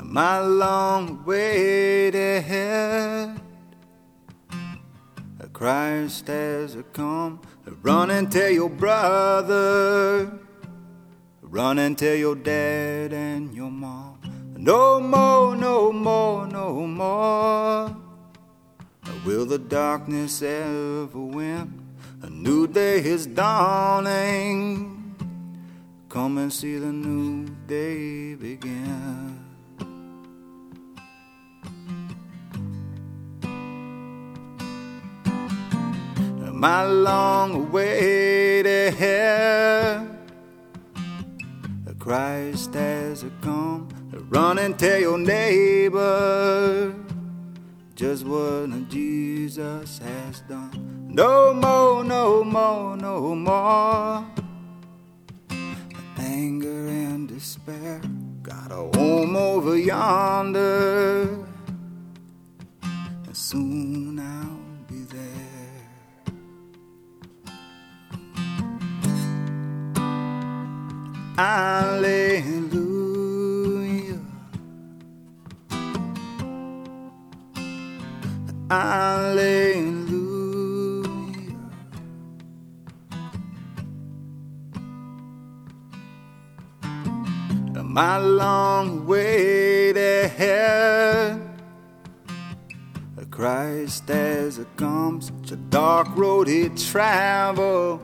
My long way ahead, Christ has come. Run and tell your brother, run and tell your dad and your mom. No more, no more, no more will the darkness ever win. A new day is dawning. Come and see the new day begin. My long way ahead, Christ has come. Run and tell your neighbor just what Jesus has done. No more, no more, no more anger and despair. Got a home over yonder, and soon I'll be there. Alleluia, alleluia. My long way ahead, Christ has come. Such a dark road he traveled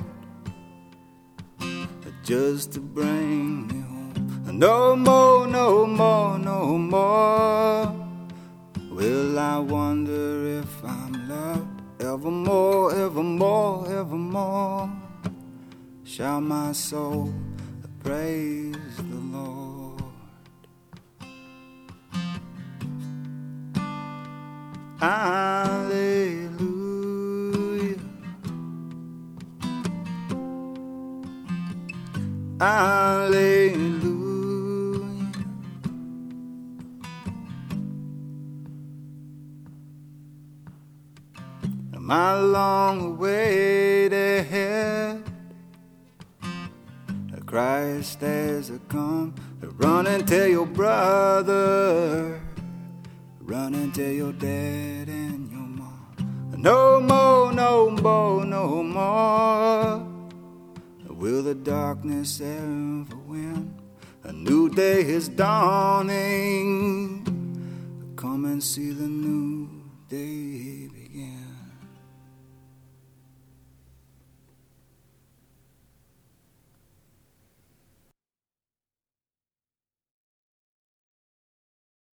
just to bring me home. No more, no more, no more will I wonder if I'm loved. Evermore, evermore, evermore shall my soul praise the Lord. Alleluia, alleluia. My long way ahead, Christ has come. Run and tell your brother, run and tell your dad and your mom. No more, no more, no more will the darkness ever win. A new day is dawning. Come and see the new day begin.